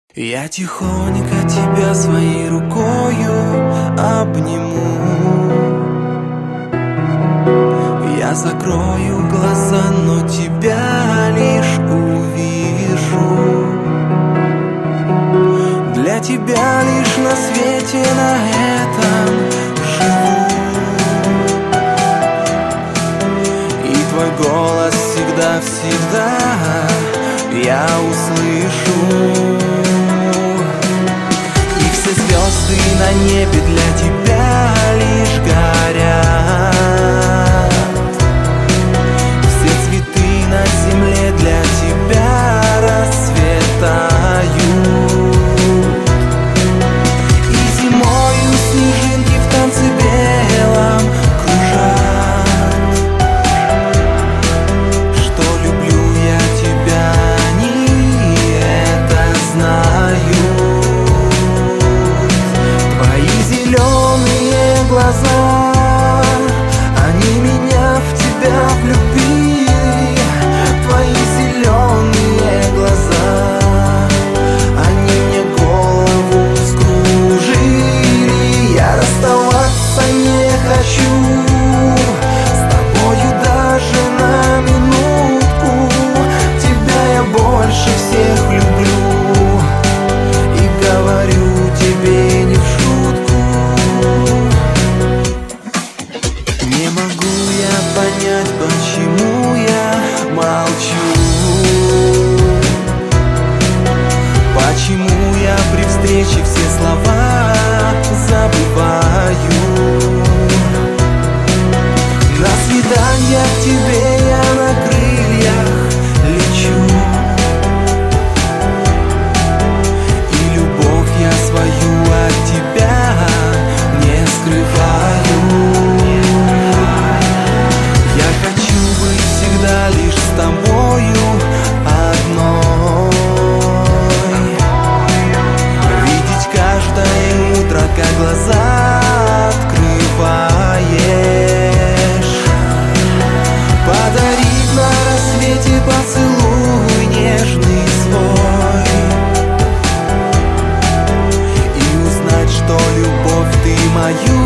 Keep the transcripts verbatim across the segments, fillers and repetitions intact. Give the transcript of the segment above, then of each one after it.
Я тихонько тебя своей рукою обниму. Я закрою глаза, но тебя лишь увижу. Для тебя лишь на свете на этом живу. И твой голос всегда-всегда я услышу. Звезды на небе для тебя лишь горят. Все цветы на земле для тебя расцветают. И зимою снежинки в танце белом кружат. Что люблю я тебя, они это знают. Зеленые глаза, они меня в тебя влюбили. Твои зеленые глаза, они мне голову вскружили. Я расставаться не хочу с тобою даже на минутку. Тебя я больше всех люблю и говорю тебе не в шутку. Не могу я понять, почему я молчу. Почему я при встрече все слова забываю. На свидание к тебе я на крыльях лечу. И любовь я свою от тебя не скрываю. Я хочу быть всегда лишь с тобою одной. Видеть каждое утро, как глаза открываешь. Подарить на рассвете поцелуй нежный свой. И узнать, что любовь ты мою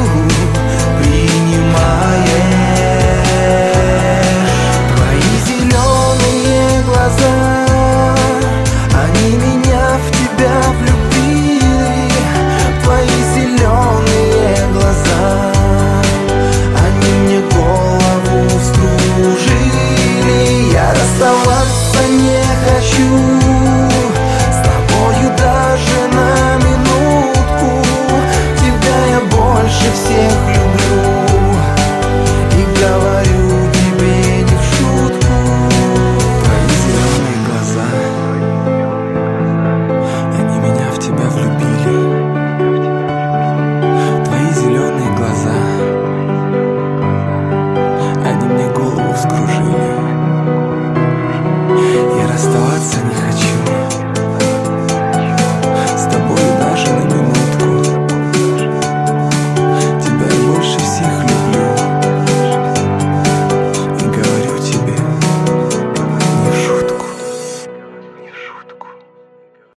принимаешь. Твои зеленые глаза, они меня в тебя влюбили. Твои зеленые глаза, они мне голову вскружили. Я расставаться не хочу с тобою даже на минутку. Тебя я больше всех люблю и говорю тебе не в шутку. Твои зеленые глаза, они меня в тебя влюбили. Твои зеленые глаза, они мне голову вскружили. И расставаться не хочу